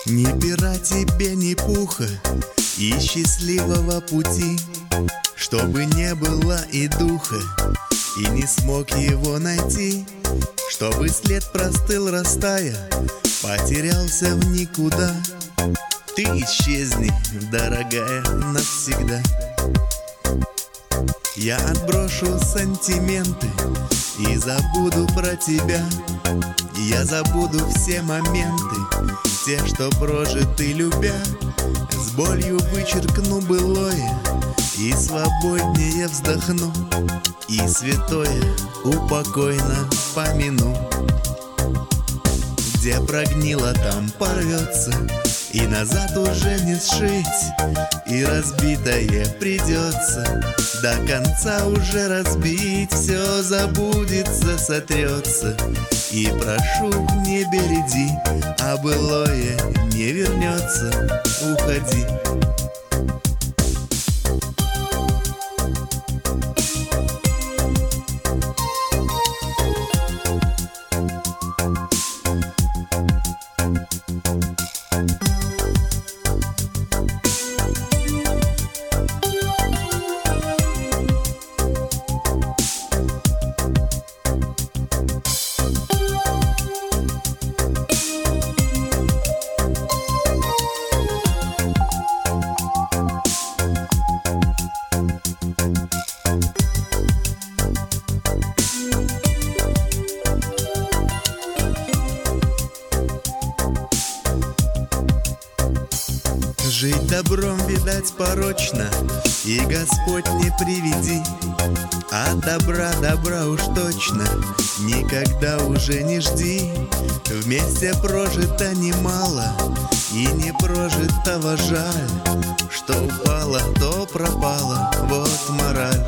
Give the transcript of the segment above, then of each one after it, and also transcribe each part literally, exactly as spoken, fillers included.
Ни пера тебе, ни пуха и счастливого пути, чтобы не было и духа, и не смог его найти, чтобы след простыл, растая, потерялся в никуда. Ты исчезни, дорогая, навсегда. Я отброшу сантименты и забуду про тебя. Я забуду все моменты, те, что прожиты любя. С болью вычеркну былое и свободнее вздохну, и святое упокойно помяну. Где прогнило, там порвется, и назад уже не сшить, и разбитое придется до конца уже разбить. Все забудется, сотрется, и прошу, не береди, а былое не вернется, уходи. Жить добром, видать, порочно, и Господь не приведи. А добра, добра уж точно никогда уже не жди. Вместе прожито немало, и не прожитого жаль. Что упало, то пропало, вот мораль.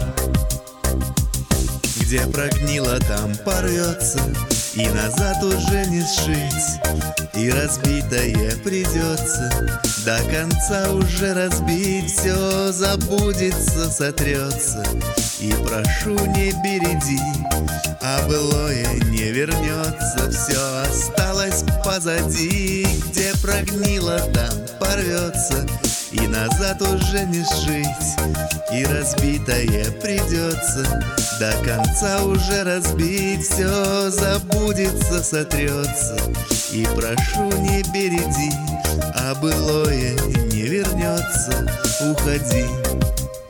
Где прогнило, там порвется, и назад уже не сшить, и разбитое придется до конца уже разбить. Все забудется, сотрется, и прошу, не береди, а былое не вернется. Все осталось позади. Где прогнило, там порвется, и назад уже не сшить, и разбитое придется до конца уже разбить. Все забудется, сотрется, и прошу, не береди, а былое не вернется, уходи.